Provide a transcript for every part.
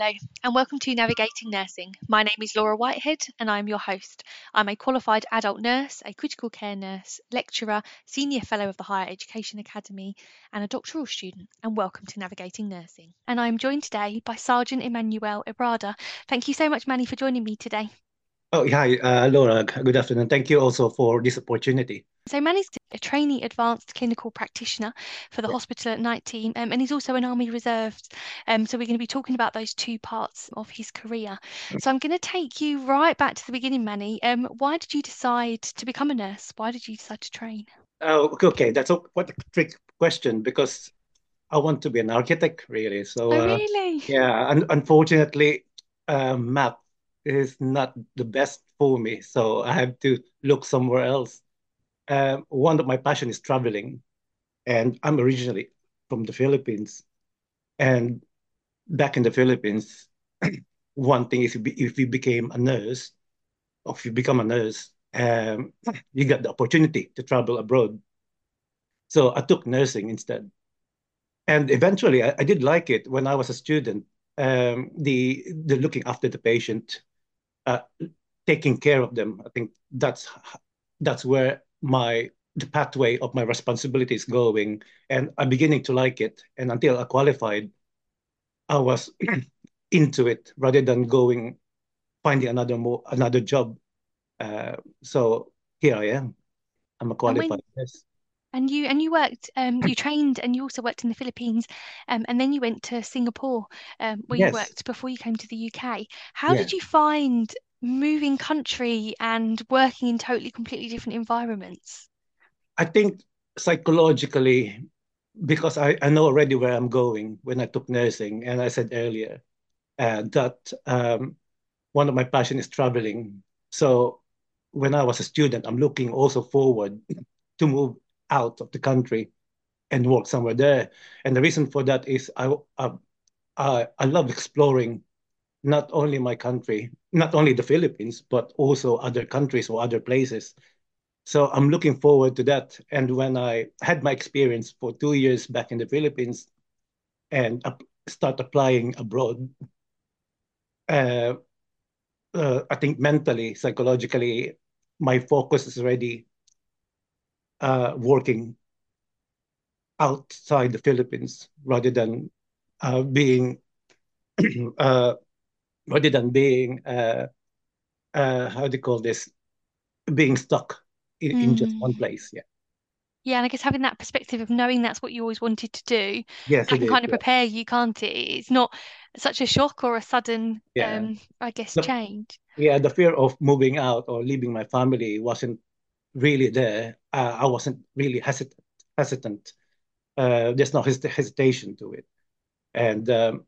Hello, and welcome to Navigating Nursing. My name is Laura Whitehead, and I'm your host. I'm a qualified adult nurse, a critical care nurse, lecturer, senior fellow of the Higher Education Academy, and a doctoral student. And welcome to Navigating Nursing. And I'm joined today by Sergeant Emmanuel Ibrada. Thank you so much, Manny, for joining me today. Oh, hi, Laura. Good afternoon. Thank you also for this opportunity. So Manny's a trainee advanced clinical practitioner for the Yeah. hospital at night team, and he's also an Army Reserves. So we're going to be talking about those two parts of his career. So I'm going to take you right back to the beginning, Manny. Why did you decide to become a nurse? Why did you decide to train? Oh, okay. That's what a trick question because I want to be an architect, really. So, Oh, really? yeah, unfortunately, math is not the best for me. So I have to look somewhere else. One of my passion is traveling, and I'm originally from the Philippines. And back in the Philippines, one thing is if you became a nurse, or if you become a nurse, you got the opportunity to travel abroad. So I took nursing instead. And eventually I did like it when I was a student. The looking after the patient, uh, taking care of them. I think that's where my the pathway of my responsibility is going. And I'm beginning to like it. And until I qualified, I was into it rather than going finding another job. So here I am. I'm a And qualified when nurse. you worked, you trained, and you also worked in the Philippines, and then you went to Singapore, where you Yes, worked before you came to the UK. How yeah. did you find moving country and working in totally, completely different environments? I think psychologically, because I know already where I'm going when I took nursing, and I said earlier that one of my passion is traveling. So when I was a student, I'm looking also forward to move out of the country and work somewhere there. And the reason for that is I love exploring not only my country, not only the Philippines, but also other countries or other places. So I'm looking forward to that. And when I had my experience for 2 years back in the Philippines and start applying abroad, uh, I think mentally, psychologically, my focus is already working outside the Philippines being uh, rather than being how do you call this, being stuck in just one Mm. place. Yeah. Yeah, and I guess having that perspective of knowing that's what you always wanted to do, Yes, that it can is. kind of Yeah. prepare you, can't it? It's not such a shock or a sudden, Yeah. I guess, The, change. yeah, the fear of moving out or leaving my family wasn't really there. I wasn't really hesitant. There's no hesitation to it, and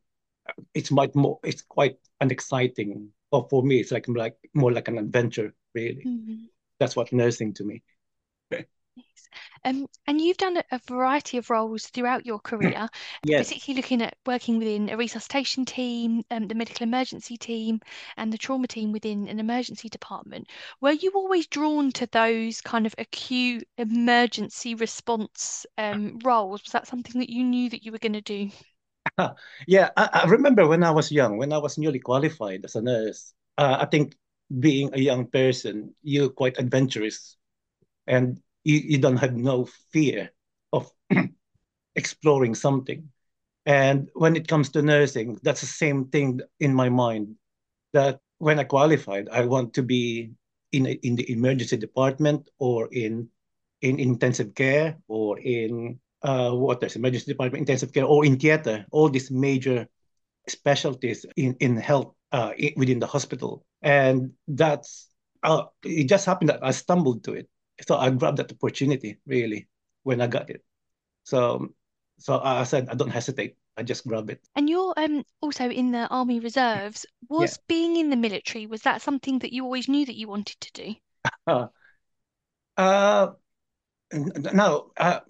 it's quite an exciting. Or for me, it's like more like an adventure. Really, Mhm. that's what nursing to me. Yes. And you've done a variety of roles throughout your career, Yes. particularly looking at working within a resuscitation team, the medical emergency team, and the trauma team within an emergency department. Were you always drawn to those kind of acute emergency response roles? Was that something that you knew that you were going to do? Yeah, I remember when I was young, when I was newly qualified as a nurse. I think being a young person, you're quite adventurous, and you don't have no fear of exploring something. And when it comes to nursing, that's the same thing in my mind. That when I qualified, I want to be in the emergency department or in intensive care or in what there's emergency department, intensive care, or in theater. All these major specialties in health within the hospital, and that's it just happened that I stumbled to it. So I grabbed that opportunity really when I got it. So so I said I don't hesitate. I just grab it. And you're also in the Army Reserves. Yeah. Was being in the military, was that something that you always knew that you wanted to do? Uh, uh, Now,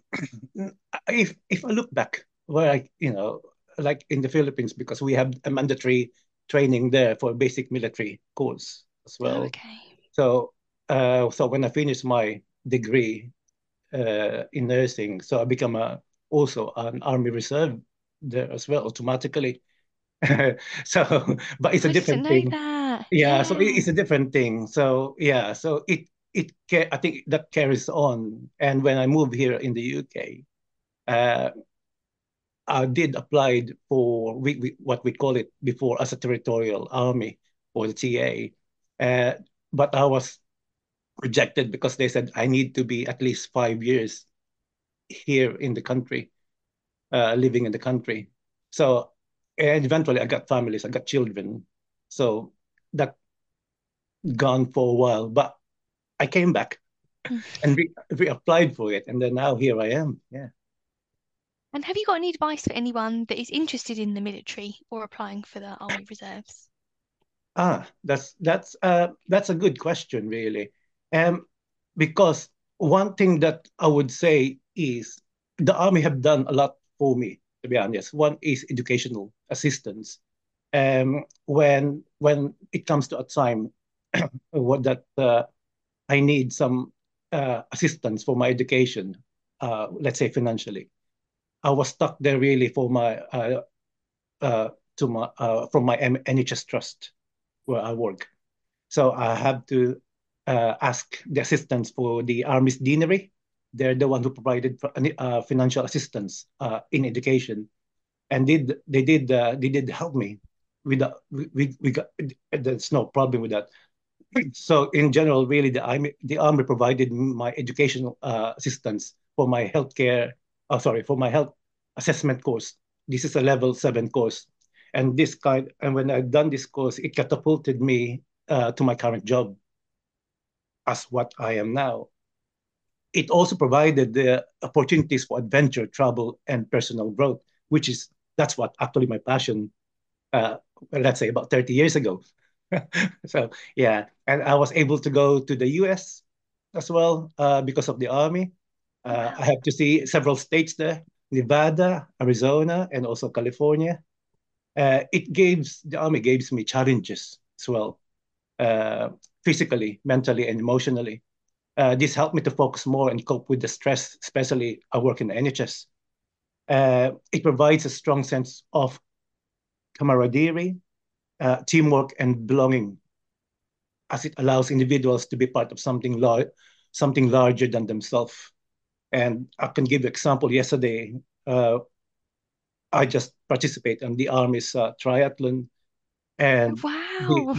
if I look back where like in the Philippines, because we have a mandatory training there for a basic military course as Oh, well. okay. So, so when I finished my degree in nursing, so I become also an Army Reserve there as well automatically. So, but it's a I didn't different know thing. that. Yeah, so Yeah. it's a different thing. So yeah, so I think that carries on. And when I moved here in the UK, uh, I did apply for what we call it before as a territorial army or the TA, uh, but I was rejected because they said I need to be at least 5 years here in the country, living in the country. So, and eventually I got families, I got children. So that gone for a while, but I came back Mm. and reapplied for it, and then now here I am. Yeah. And have you got any advice for anyone that is interested in the military or applying for the Army Reserves? That's a good question, really. Um, because one thing that I would say is the army have done a lot for me, to be honest. One is educational assistance. When it comes to a time what that I need some assistance for my education, let's say financially, I was stuck there really for my uh, to my from my NHS trust where I work. So I have to ask the assistance for the Army's Deanery. They're the one who provided financial assistance in education, and they did help me. We got there's no problem with that. So in general, really, the army provided my educational assistance for my healthcare. Sorry, for my health assessment course. This is a level 7 course, and when I've done this course, it catapulted me to my current job as what I am now. It also provided the opportunities for adventure, travel, and personal growth, which is that's what actually my passion. Uh, let's say about 30 years ago. So yeah, and I was able to go to the U.S. as well because of the army. I Wow. have to see several states there: Nevada, Arizona, and also California. The army gives me challenges as well, uh, physically, mentally, and emotionally. This helped me to focus more and cope with the stress, especially I work in the NHS. It provides a strong sense of camaraderie, teamwork, and belonging, as it allows individuals to be part of something larger than themselves. And I can give you an example. Yesterday, uh, I just participated in the Army's triathlon, and Wow.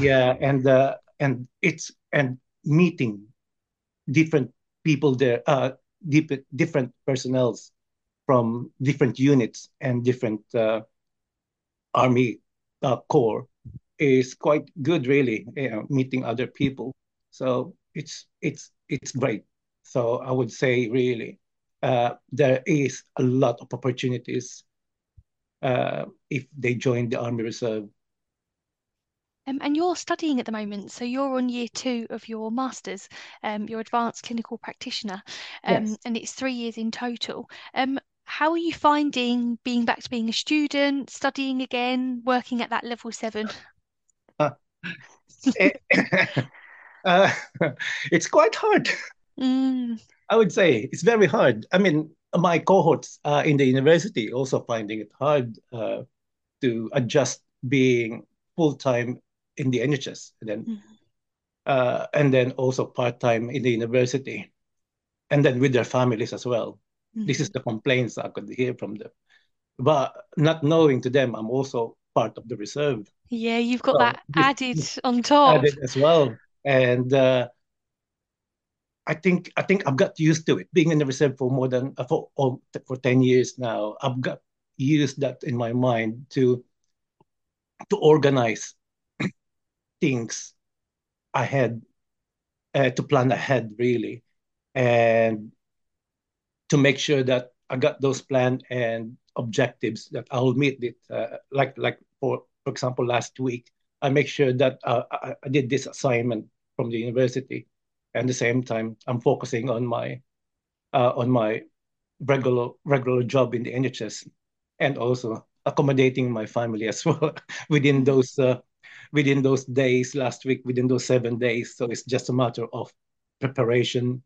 and meeting different people there, different personnels from different units and different army corps is quite good, really. Meeting other people, so it's great. So I would say really there is a lot of opportunities if they join the Army Reserve. And you're studying at the moment, so you're on year 2 of your master's, your advanced clinical practitioner, Yes. and it's 3 years in total. How are you finding being back to being a student, studying again, working at that level 7? Uh, eh, uh, it's quite hard. Mm, I would say it's very hard. I mean, my cohorts in the university also finding it hard to adjust being full time in the NHS, mm, and then also part time in the university, and then with their families as well. This is mm. the complaints I could hear from them. But not knowing to them, I'm also part of the reserve, Yeah, you've got so that added this on top. added as well. And I think I've got used to it. Being in the reserve for more than for 10 years now, I've got used that in my mind to organize things ahead, to plan ahead really, and to make sure that I got those plans and objectives that I will meet it. Like for example, last week I make sure that I did this assignment from the university, and at the same time I'm focusing on my regular job in the NHS, and also accommodating my family as well within Mm. those days last week, within those 7 days. So it's just a matter of preparation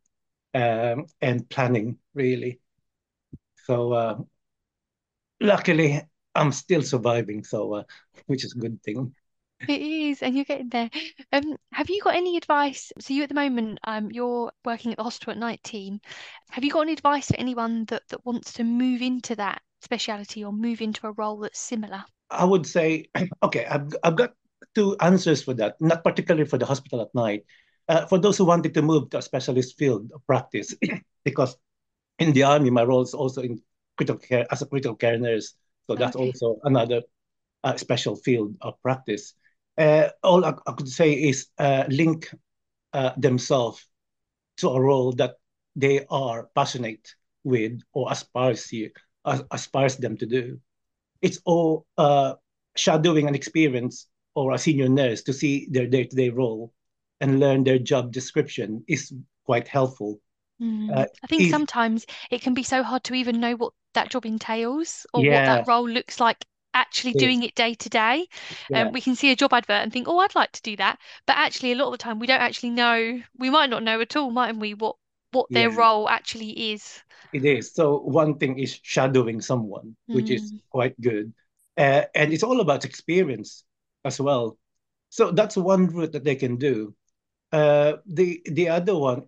and planning really. So luckily, I'm still surviving, so which is a good thing. It is, and you're getting there. Have you got any advice? So you at the moment, you're working at the hospital at night team. Have you got any advice for anyone that wants to move into that speciality or move into a role that's similar? I would say, okay, I've got two answers for that, not particularly for the hospital at night. For those who wanted to move to a specialist field of practice, because in the army, my role is also in critical care as a critical care nurse. So that's Okay. also another special field of practice. All I could say is link themselves to a role that they are passionate with or aspires them to do. It's all shadowing an experience or a senior nurse to see their day-to-day role and learn their job description is quite helpful. Uh, I think if sometimes it can be so hard to even know what that job entails or what that Yeah, role looks like actually yes, doing it day to day. yeah, We can see a job advert and think, oh, I'd like to do that. But actually, a lot of the time, we don't actually know, we might not know at all, mightn't we, what their yeah, role actually is. it is. So one thing is shadowing someone, which is Mm, quite good, and it's all about experience as well. So that's one route that they can do. The other one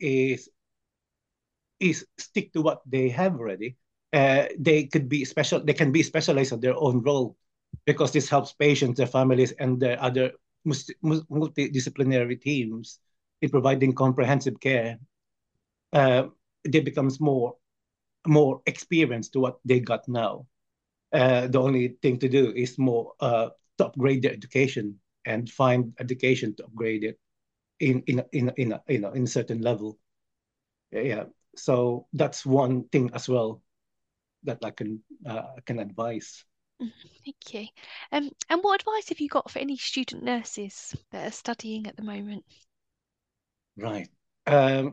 is stick to what they have already. They could be special. They can be specialized on their own role, because this helps patients, their families, and their other multidisciplinary teams in providing comprehensive care. Uh, they becomes more experienced to what they got now. The only thing to do is more to upgrade their education and find education to upgrade it in a certain level. Yeah. So that's one thing as well that I can advise. mm, thank you. And what advice have you got for any student nurses that are studying at the moment? Right. Um,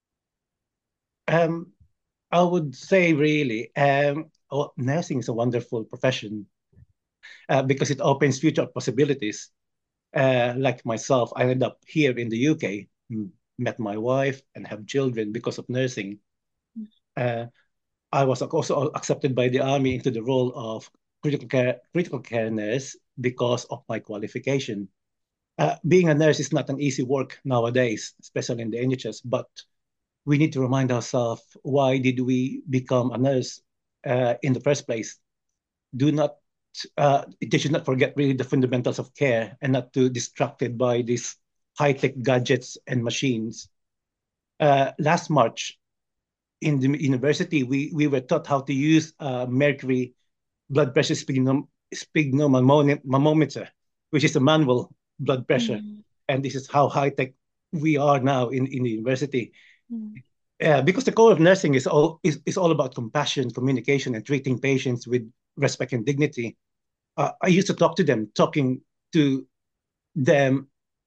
um, I would say really, nursing is a wonderful profession because it opens future possibilities. Like myself, I ended up here in the UK, met my wife, and have children because of nursing. Uh, I was also accepted by the army into the role of critical care nurse because of my qualification. Being a nurse is not an easy work nowadays, especially in the NHS, but we need to remind ourselves, why did we become a nurse in the first place? Do not They should not forget really the fundamentals of care and not too distracted by these high-tech gadgets and machines. Last March in the university, we were taught how to use mercury blood pressure sphygmomanometer, which is a manual blood pressure. Mm, And this is how high-tech we are now in the university. mm, Because the core of nursing is all about compassion, communication, and treating patients with respect and dignity. I used to talk to them. Talking to them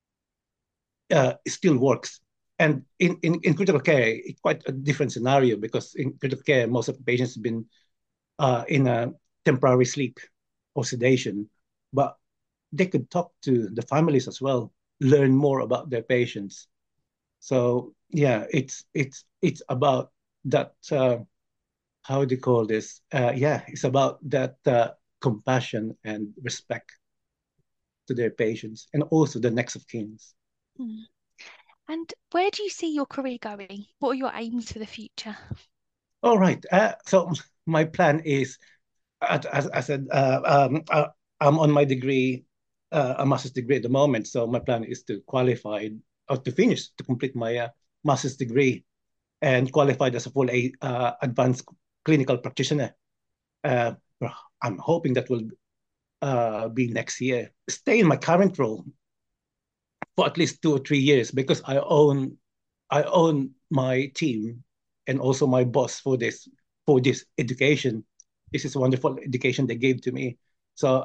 still works. And in critical care, it's quite a different scenario, because in critical care, most of the patients have been in a temporary sleep or sedation, but they could talk to the families as well, learn more about their patients. So yeah, it's about that. How do you call this? Yeah, it's about that compassion and respect to their patients and also the next of kins. mm. And where do you see your career going? What are your aims for the future? All right. So my plan is, as I said, I'm on my degree, a master's degree at the moment. So my plan is to qualify or to complete my master's degree and qualified as a full advanced clinical practitioner. Uh, I'm hoping that will be next year. Stay in my current role for at least 2 or 3 years, because I own my team and also my boss for this education. This is a wonderful education they gave to me. So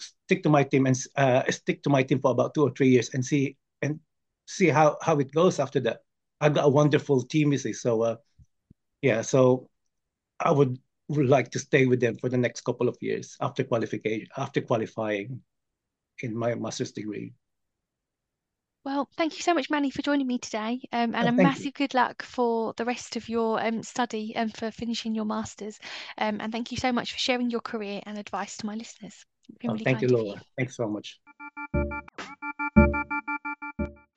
stick to my team for about 2 or 3 years and see how it goes after that. I've got a wonderful team, you see. So yeah, so I would like to stay with them for the next couple of years after qualifying in my master's degree. Well, thank you so much, Manny, for joining me today, and a Thank you. massive good luck for the rest of your study and for finishing your masters. And thank you so much for sharing your career and advice to my listeners. It's been really Thank you, kind of you. Laura. Thanks so much.